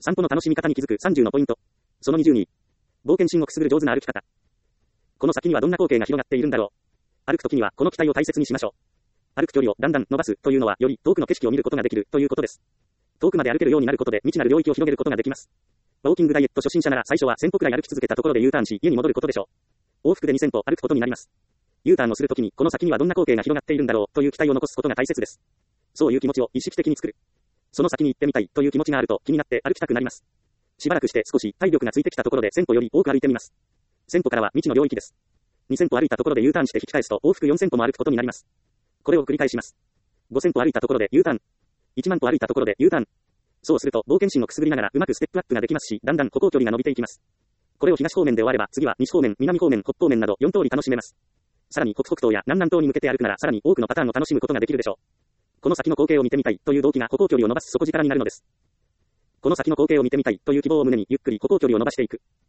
散歩の楽しみ方に気づく30のポイント。その22。冒険心をくすぐる上手な歩き方。この先にはどんな光景が広がっているんだろう。歩くときにはこの期待を大切にしましょう。歩く距離をだんだん伸ばすというのはより遠くの景色を見ることができるということです。遠くまで歩けるようになることで未知なる領域を広げることができます。ウォーキングダイエット初心者なら最初は1000歩くらい歩き続けたところで U ターンし家に戻ることでしょう。往復で2000歩歩くことになります。U ターンをするときにこの先にはどんな光景が広がっているんだろうという期待を残すことが大切です。そういう気持ちを意識的に作る。その先に行ってみたいという気持ちがあると気になって歩きたくなります。しばらくして少し体力がついてきたところで1000歩より多く歩いてみます。1000歩からは未知の領域です。2000歩歩いたところで U ターンして引き返すと往復4000歩も歩くことになります。これを繰り返します。5000歩歩いたところで U ターン。1万歩歩いたところで U ターン。そうすると冒険心をくすぐりながらうまくステップアップができますし、だんだん歩行距離が伸びていきます。これを東方面で終われば次は西方面、南方面、北方面など4通り楽しめます。さらに北北東や南南東に向けて歩くならさらに多くのパターンを楽しむことができるでしょう。この先の光景を見てみたいという動機が歩行距離を伸ばす底力になるのです。この先の光景を見てみたいという希望を胸にゆっくり歩行距離を伸ばしていく。